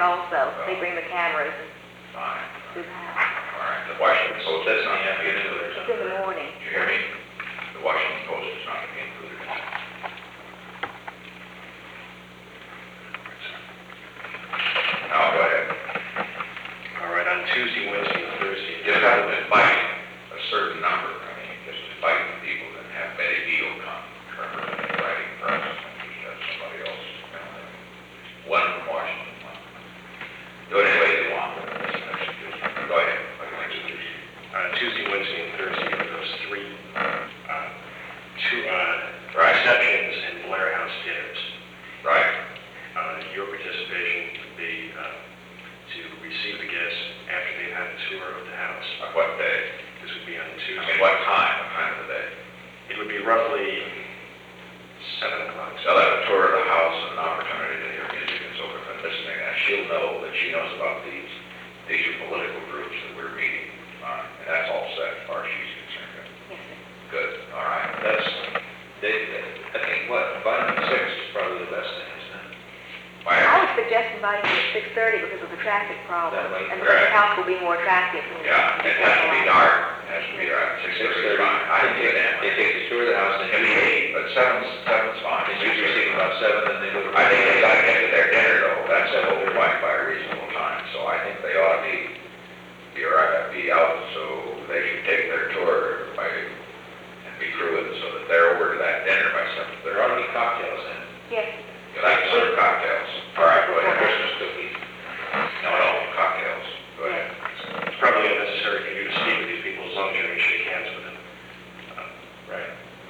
also. They bring the cameras and Fine. do the house. All right, the Washington Post, that's not going to be included. It's in the morning. Did you hear me? The Washington Post is not going to be included in that. Now, go ahead. All right, on Tuesday, Wednesday, and Thursday. You just have to invite a certain number. I mean, just invite the people that have Betty Beal come, writing press, and just have somebody else. One from Washington, one. Do it any way they want. Go ahead. Tuesday, Wednesday, and Thursday for those three Right. receptions and Blair House dinners. Right. Your participation would be to receive the guests after they've had a tour of the house. On what day? This would be on I Tuesday. mean, what time? What time of the day? It would be roughly 7 o'clock. They'll have a tour of the house and an opportunity to hear music and so forth and listening. And she'll know that she knows about these are political groups that we're meeting on. And that's all set as far as she's concerned. Yes, sir. Good. All right. I think inviting at 6 is probably the best thing, isn't it? I would suggest inviting them at 6:30 because of the traffic problem. That way. And because the house will be more attractive. Yeah, it has to be dark. It has to be dark. 6:30 is fine. I can do that. They take the tour of the house and It can be 8, but 7's fine. they usually see about 7 and they go to... I think they got to get to their dinner though. That's overwhelmed by a reasonable time. So I think they ought to be out. So they should take their tour and be through it so that they're over to that dinner by 7:30. There ought to be cocktails in. Yes. You like to serve cocktails? All right, go ahead. Christmas cookies. No, cocktails. Go ahead. It's probably unnecessary for you to speak with these people as long as you're going to shake hands with them. Right.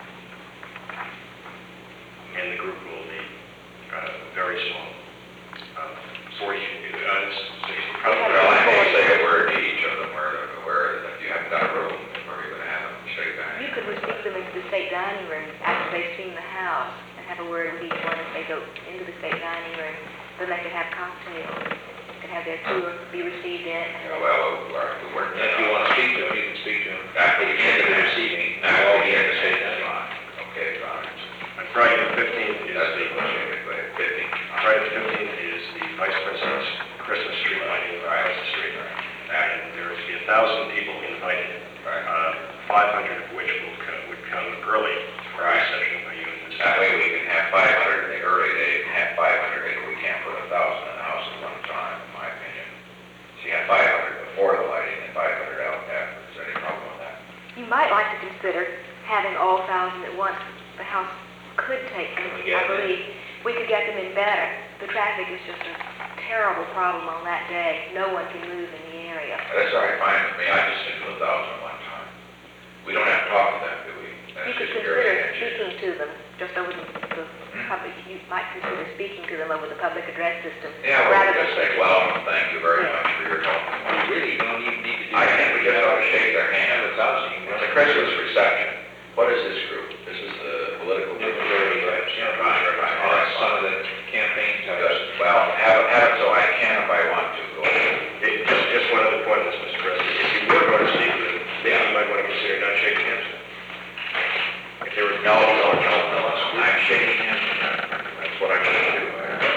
And the group will be very small. 40, 60, probably. Well, I may say a word to each of them where that you haven't got room where you're going to have them straight back. You could receive them into the state dining room after they've seen the house and have a word with each one as they go into the state dining room. Then they could have cocktails. They could have their tour be received in. And Well, we weren't. If you want to speak to them, you can speak to them. After we get to the receiving. Now, we'll get to say that's fine. Okay, fine. On Friday the 15th is That's the... the question. Go ahead. 15. Friday the 15th is the Vice President's Christmas tree lighting across the street. And there is to be 1,000 people invited, Right. 500 of which would come early for a Right. reception by you in this. That way we can have 500 in the early days and have 500 if we can't put 1,000 in the house at one time, in my opinion. So you have 500 before the lighting and 500 out after. Is there any problem with that? you might like to consider having all 1,000 at once. The house could take them, I believe. We could get them in better. The traffic is just a terrible problem on that day. No one can move in the area. That's all right, fine with me. I just think 1,000 one time. We don't have to talk to them, do we? That's You could just your consider intention. speaking to them just over the public. You might consider speaking to them over the public address system. Yeah, well, rather we just than say, well, thank you very much for your help. You really don't even need to do I that. think we just ought to shake their hand. Have 1,000. It's a Christmas reception. What is this group? This is the political group. All right, Some of the campaigns have just, well, have it so I can if I want to. Go ahead. Just one other point on this, Mr. President. If you were going to speak with them, then you might want to consider not shaking hands with them. If there was No, I'm shaking hands with them. That's what I'm going to do.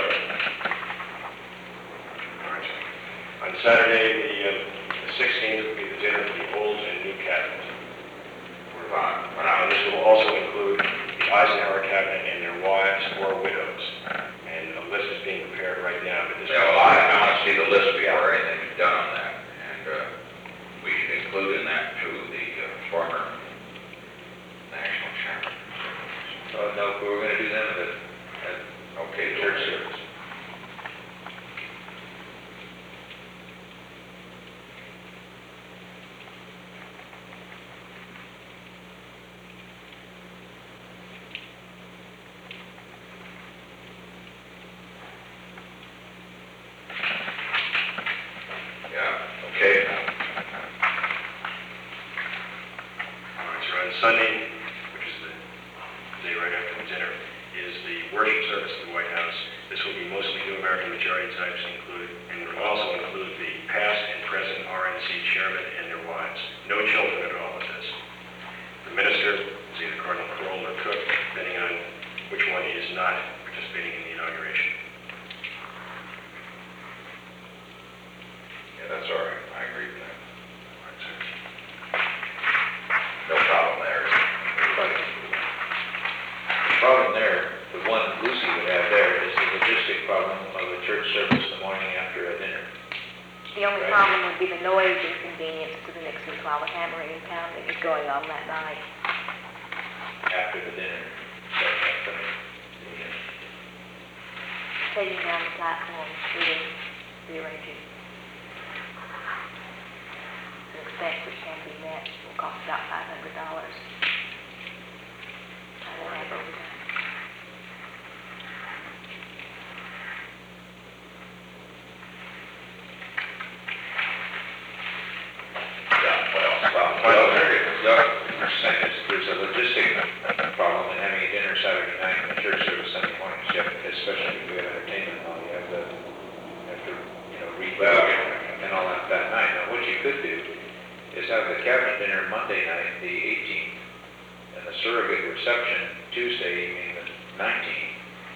All right. On Saturday, the 16th, will be the dinner for the old and new cabinets. And this will also include the Eisenhower cabinet and their wives or widows. And a list is being prepared right now. But this Yeah, well, I want to see the list before anything is done on that. And we should include in that too the former national chairman. No, if we were going to do them at Okay, church service. Yeah, okay. All right, so on Sunday, which is the day right after the dinner, is the worship service at the White House. This will be mostly New American majority types included, and will also include the past and present RNC chairman and their wives. No children at all, it says. The minister is either Cardinal Kroll or Cook, depending on which one is not participating in the inauguration. that's all right, I agree with that. No problem there. Everybody. The problem there, the one Lucy would have there, is the logistic problem of a church service the morning after a dinner. The only Right. problem would be the noise inconvenience to the Nixons while the hammering and pounding is going on that night. After the dinner. So, Taking down the platform, rearranging. It's an expense which can be met, will cost about $500. I will have overtime. There's a logistic problem in having a dinner Saturday night and a church service Sunday morning, especially if we have entertainment while you have to, read and all that night. Now, what you could do is have the cabinet dinner Monday night, the 18th, and the surrogate reception Tuesday evening, the 19th.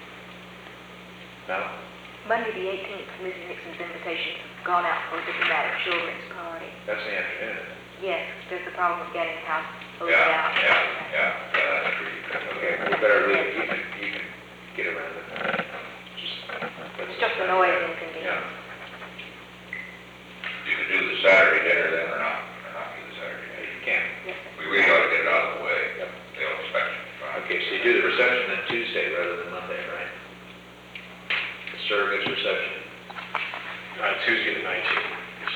Now, Monday the 18th, Mrs. Nixon's invitations have gone out for a diplomatic children's party. that's the afternoon, isn't it? Yes, there's a problem with getting the house closed Yeah, out. that's true. Okay, we better leave, you can get around it. It's just a noise inconvenience. You can do the Saturday dinner then, or not do the Saturday dinner. You can. Yes, sir. We really ought to get it out of the way. Yep. They'll expect it. Okay, so you do the reception then Tuesday rather than Monday, right? The surrogate's reception. Tuesday the 19th.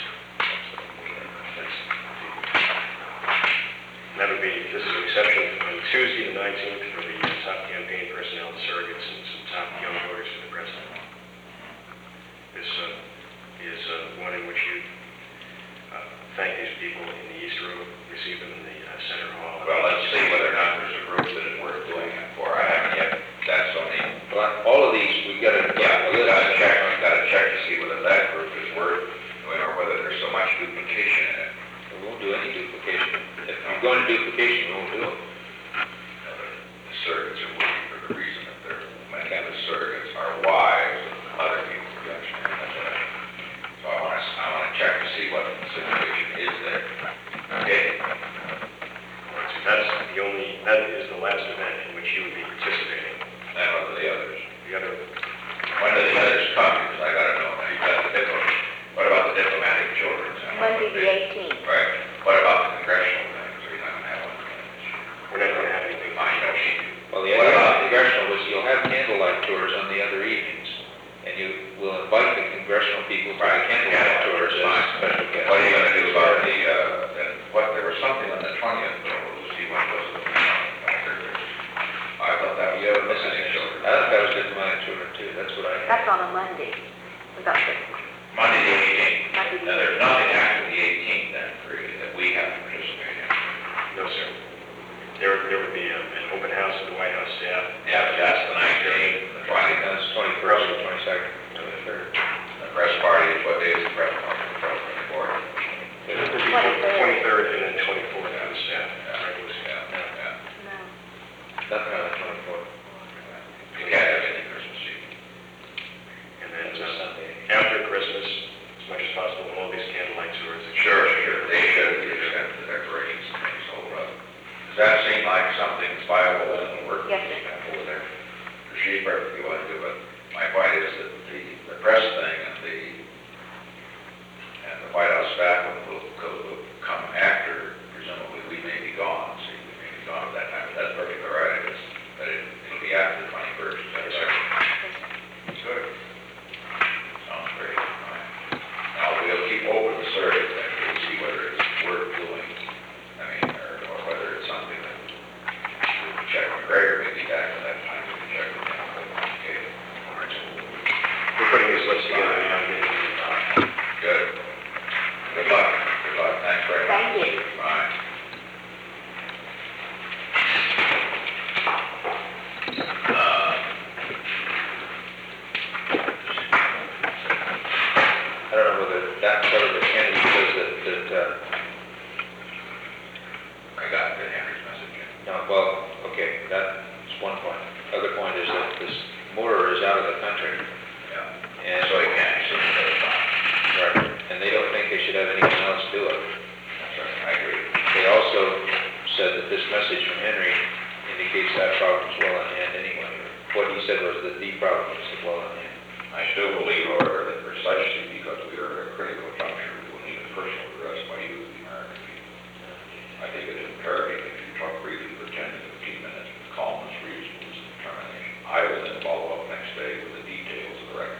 That would be, this is a reception on Tuesday the 19th for the top campaign personnel, the surrogates, and some top young voters for the president. This is one in which you thank these people in the East Room, receive them in the Center Hall. Well, let's see whether or not there's a group that is worth doing it for. I haven't yet. That's only, Well, all of these, we've got to, we gotta check to see whether that group is worth doing or whether there's so much duplication in it. we won't do any duplication. If you're going to duplication, we won't do it. The surrogates are working for the reason that many of the surrogates are wives of other people. So I wanna check to see what the situation is there. Okay? So that is the last event in which you would be participating. And what are the others? The other, When do the others come? Because I gotta know. Now, you've got the diplomat. What about the diplomatic children? Monday the 18th. Right. What about the congressional things? Are you not gonna have one? we're not going to have anything. I know she. Well, the idea of the congressional was you'll have candlelight tours on the other evenings, and you will invite the congressional people to the candlelight tours as special guests. What are you gonna do about there was something on the 20th, we'll see what goes on. I thought that was Yeah, the Mrs. missing children. I thought that was diplomatic children too, that's what I had. That's on a Monday. Without the, Monday the 18th. Monday the Now, there's 18th. nothing after the 18th then, really, that we have to participate in. No, sir. There would be an open house of the White House staff. Yeah, but that's the 19th, the Friday, That's 21st or 22nd, or the 3rd. the press party is what day is the press party? The press report. It would be 23rd. 23rd and then 24th for the staff. regular staff. Yeah. No. Nothing on the 24th. You can't have any Christmas Eve. And then It's a Sunday. after Christmas, as much as possible, all these candlelight tours. Sure, they should, to the extent the decorations and things hold up. Does that seem like something that's viable and work? Yes, sir. Over there? For she's perfectly willing to do it. My point is that the press thing and the White House staff will come after, presumably we may be gone, see, we may be gone at that time, but that's perfectly right, but it'll be after the 21st, is that right? Good. Sounds great. All right. Now, we'll keep open the survey thing, we'll see whether it's worth doing, or whether it's something that we can check with Gregor, maybe back at that time, we can check with him. Okay. All right. We're putting this list together. Good. Good luck. Good luck. Thanks very much. Thank you. Bye. I don't know whether that part of the Kennedy says that, I got Henry's message. no, well, okay, that's one point. Other point is that this Moorer is out of the country, Yeah. and So he can't see the time. right, and they don't think they should have anyone else do it. That's right, I agree. They also said that this message from Henry indicates that problem's well in hand anyway. What he said was that the problem is well in hand. I still believe, however, that precisely because we are at a critical juncture, we will need a personal address by you, the American people. I think it's imperative that you talk briefly for 10 to 15 minutes with calmness, reasonableness, and determination. I will then follow up next day with the details of the record.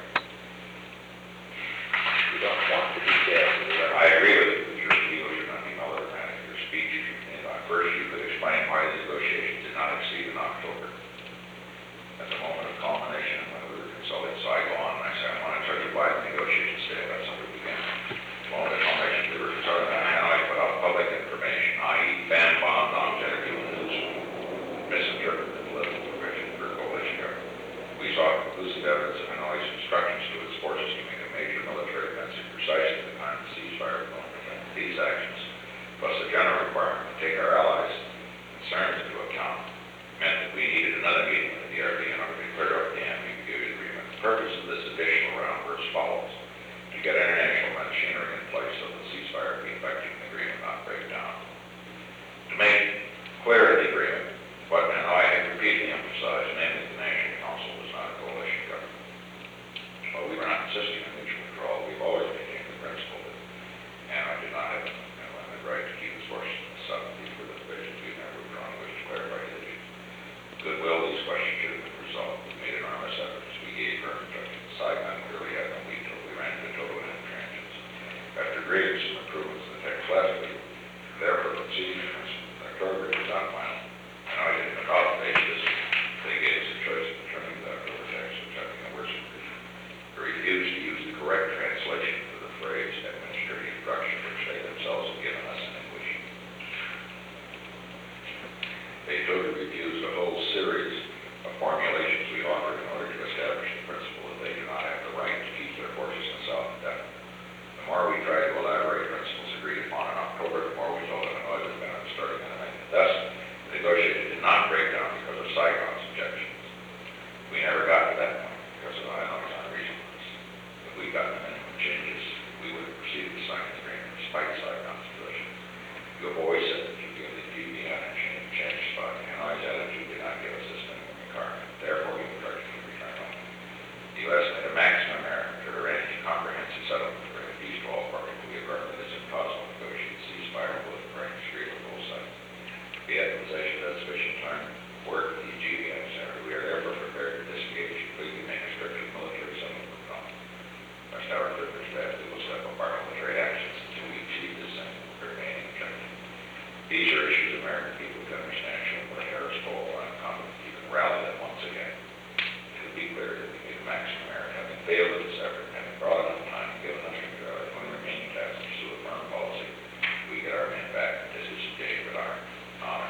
We don't want the details of the record. I agree with you, that your appeal should not be melodramatic. Your speech, first you could explain why the negotiations did not exceed in October. At the moment of culmination, when we were consulted, so I go on and I say, I want to tell you why the negotiations failed. That's how we began. At the moment of culmination, we were consulted, and I put out public information, i.e. ban bombs on interview news, misinterpreted the political provision for coalition government. We sought conclusive evidence of Hanoi instructions to its forces to make a major military offensive precisely at the time the ceasefire was going to prevent these actions, plus the general requirement to take our allies' concerns into account, meant that we needed another meeting with the DRB in order to clear up the ambiguity agreement. The purpose of this additional round were as follows: to get international machinery in place so the ceasefire be effective and the agreement not break down. To make clear the agreement, what Hanoi had repeatedly emphasized, namely the National Council was not a coalition government. While we were not insisting on mutual withdrawal, we've always maintained the principle that Hanoi did not have the right to keep its forces in the sovereignty for the provisions we've never withdrawn, which to clarify the issue. Goodwill, these questions should have been resolved. We made enormous efforts. We gave firm instructions. Saigon clearly had no lead till we ran into total intransigence. After grievous improvements in the text last week, therefore proceeding October was not final. And I didn't adopt the basis. They gave us a choice of returning to the October text, which I think a worse provision. They refused to use the correct translation for the phrase administrative instruction, which they themselves have given us in English. They totally refused a whole series of formulations we offered in order to establish the principle that they do not have the right to keep their forces in the South indefinitely. The more we tried to elaborate principles agreed upon in October, the more we saw that Hanoi was bound starting in the night. Thus, the negotiations did not break down because of Saigon's objections. We never got to that point because of Hanoi's unreasonableness. If we got the minimum changes, we would have proceeded to sign the agreement despite Saigon's position. You have always said that you give the DBN a change spot. Hanoi's attitude did not give us this minimum requirement. Therefore, we would try to return home. The U.S. made a maximum error to arrange a comprehensive settlement for the peace to all parties. We affirmed that it's impossible to negotiate ceasefire with the French agreed on both sides. The administration had sufficient time to work with the GBN Center. We are therefore prepared to disengage completely, make a strict military settlement with them. That's our privilege that we will step up our military actions until we achieve this remaining objective. These are issues American people can understand. Should put Harris Cole on confidence you can rally them once again. It would be clear that we made a maximum error, having failed in this effort, having brought enough time to give enough when remaining tasks to pursue a firm policy. We get our men back. This is a day with our honor.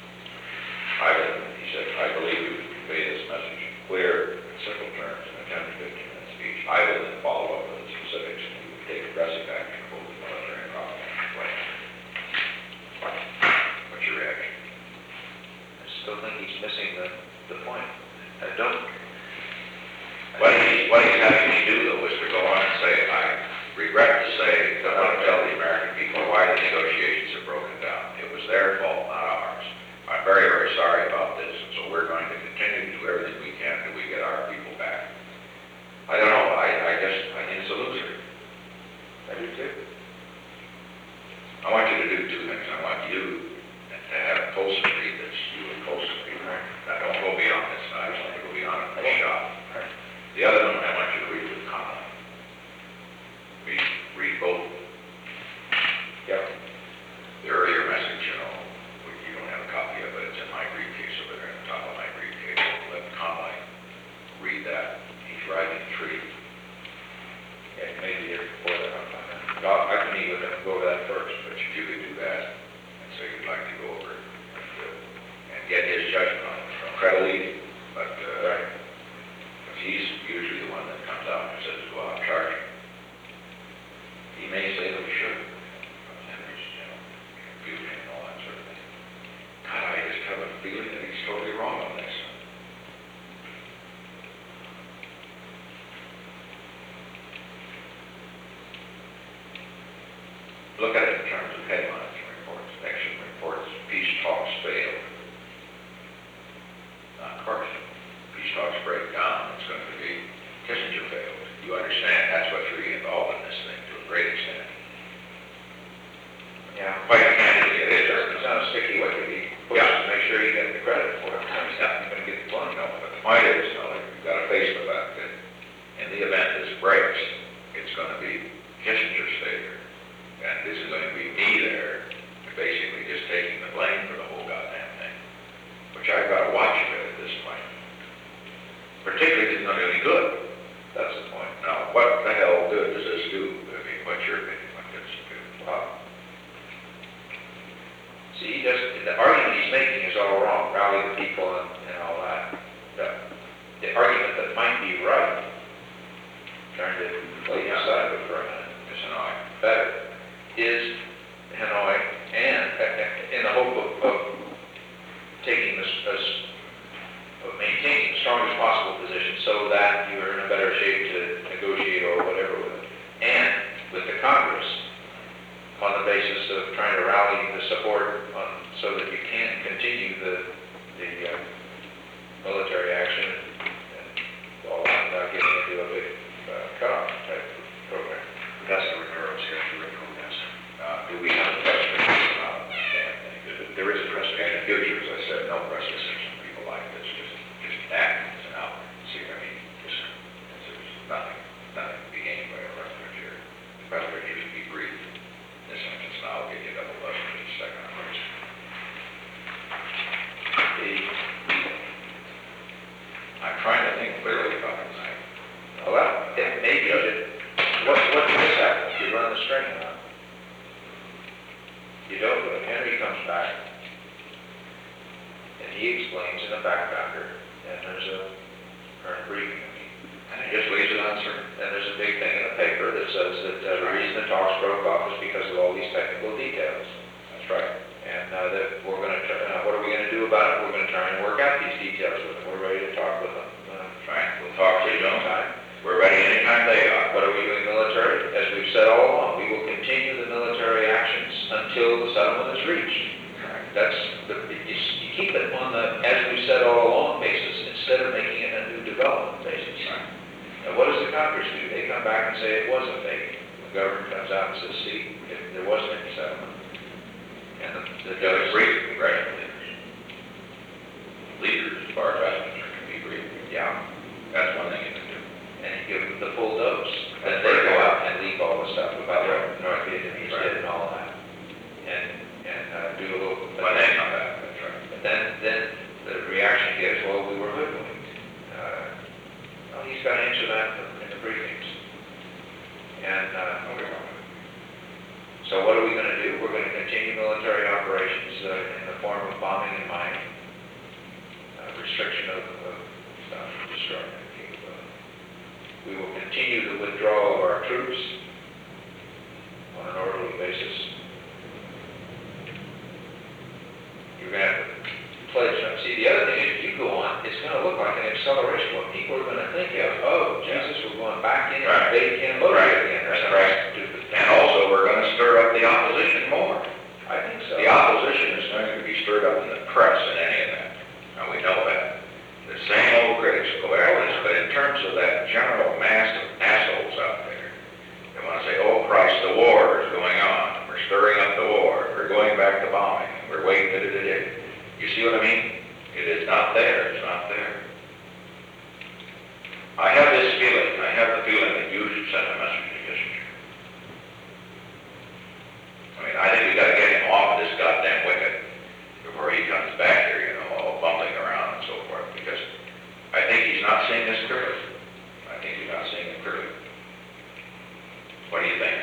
He said, I believe you can convey this message in clear and simple terms in a 10 to 15 minute speech. I will then follow up with the specifics and we will take aggressive action both in military and propaganda plans. What's your reaction? I still think he's missing the point. I don't. What he's having me do, though, is to go on and say, I regret to say, I want to tell the American people why the negotiations are broken down. It was their fault, not ours. I'm very, very sorry about this, and so we're going to continue to do everything we can till we get our people back. I don't know, I think it's a loser. I do too. I want you to do two things. I want you to have Colson read this, you and Colson read it. Now, don't go beyond this, I just want to go beyond it in the shop. The other one, I want you to read with Connolly. Read both. Yep. The earlier message, you don't have a copy of it, it's in my briefcase over there, on the top of my briefcase. Let Connolly read that. He's riding a tree. Yeah, maybe here before that. I can meet with him and go to that first. But if you could do that, and say you'd like to go over it, and get his judgment on it from Credit, but he's usually the one that comes out and says, well, I'm charging. He may say that we should. Henry's, confusion and all that sort of thing. God, I just have a feeling that he's totally wrong on this. look at it in terms of headlines, reports, action reports, peace talks failed. Not Carson. Peace talks break down, it's going to be Kissinger failed. You understand, that's what's really involved in this thing to a great extent. Yeah. Quite candidly, it is. It's not a sticky wicket, he pushes to make sure you get the credit for it. He's not gonna get the blame. No, but the point is, you've got to face the fact that in the event this breaks, it's going to be Kissinger's failure. And this is going to be me there, basically just taking the blame for the whole goddamn thing, which I've got to watch a bit at this point. Particularly if it's not any good. That's the point. Now, what the hell good does this do? I mean, what's your opinion? What does it do? See, the argument he's making is all wrong, rally the people and all that. The argument that might be right, trying to play aside with for a minute, It's annoying. better, is Hanoi, and in the hope of taking this, of maintaining the strongest possible position so that you're in a better shape to negotiate or whatever with it, and with the Congress, on the basis of trying to rally the support so that you can continue the military action and all that without getting into a big cutoff type of program. That's the Rivera schedule, Rick Gomez. Do we have a precedent about that damn thing? There is a precedent. In the future, as I said, no precedent for people like this, just act and out. See what I mean? There's nothing to be gained by a referendum here. The referendum needs to be brief. In this instance, now I'll give you a double lesson in a second. I'm trying to think clearly about it tonight. Well, it may be that, what does this happen if you run the string on? You don't, but Henry comes back, and he explains in a backpacker, and there's a current briefing, And it just leaves it uncertain. and there's a big thing in the paper that says that the reason the talks broke off is because of all these technical details. That's right. And that we're going to, what are we going to do about it? We're going to try and work out these details with them. We're ready to talk with them. Right. We'll talk to you Anytime. We're ready anytime they are. What are we doing military? As we've said all along, we will continue the military actions until the settlement is reached. That's, you keep it on the, as we've said all along basis, instead of making it a new development basis. Right. Now, what does the Congress do? They come back and say it was a fake. The government comes out and says, see, there wasn't any settlement. And the They're judge brief, congressional leaders. Leaders, as far as I'm concerned, can be brief. yeah, That's one thing you can do. and you give them the full dose. Then they go out and leak all the stuff about what North Vietnamese did and all that. And do a little. When they come back, that's right. But then the reaction gets, well, we were hoodwinked. Well, he's got to answer that in the briefings. And, so what are we going to do? We're going to continue military operations in the form of bombing and mining, restriction of stuff, destroying that capability. We will continue the withdrawal of our troops on an orderly basis. You're going to have to pledge them. See, the other thing is, if you go on, it's going to look like an acceleration. What people are going to think of, oh, Jesus, we're going back in and Right. invade Cambodia Right. again. That's Or right. something stupid. And also, we're going to stir up the opposition more. I think so. The opposition is going to be stirred up in the press in any event. And we know that. The same old critics will go after this, but in terms of that general mass of assholes out there, they want to say, oh Christ, the war is going on. We're stirring up the war. We're going back to bombing. We're waiting, You see what I mean? It is not there. It's not there. I have the feeling that you should send a message to Kissinger. I mean, I think we got to get him off of this goddamn wicket before he comes back here, all bumbling around and so forth, because I think he's not seeing this clearly. I think he's not seeing it clearly. What do you think?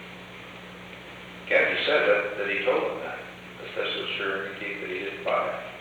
Kennedy said that he told them that this was sure and keep that he didn't buy it.